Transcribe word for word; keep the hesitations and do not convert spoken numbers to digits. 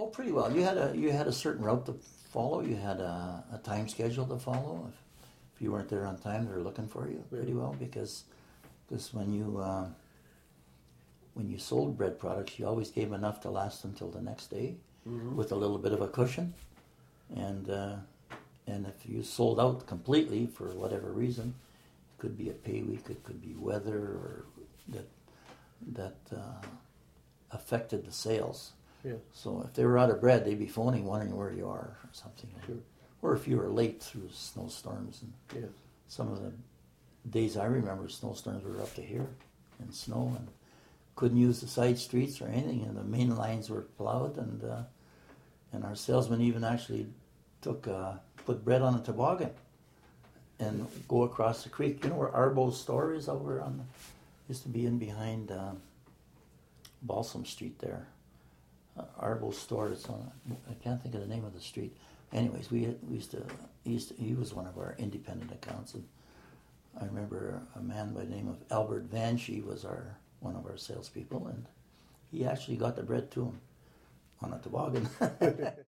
Oh, pretty well. You had a you had a certain route to follow. You had a, a time schedule to follow. If, if you weren't there on time, they were looking for you pretty well because because when you uh, when you sold bread products, you always gave enough to last until the next day, mm-hmm. with a little bit of a cushion, and uh, and if you sold out completely for whatever reason, it could be a pay week, it could be weather, or that that uh, affected the sales. Yeah. So if they were out of bread, they'd be phoning, wondering where you are or something. Sure. Or if you were late through snowstorms. And yeah. some of the days I remember, snowstorms were up to here in snow and couldn't use the side streets or anything, and the main lines were plowed, and uh, and our salesman even actually took uh, put bread on a toboggan and go across the creek. You know where Arbo's store is over on the, used to be in behind uh, Balsam Street there. Uh, Arbo's store. It's on. I can't think of the name of the street. Anyways, we we used to. He, used to, he was one of our independent accounts, and I remember a man by the name of Albert Vanshee was our one of our salespeople, and he actually got the bread to him on a toboggan.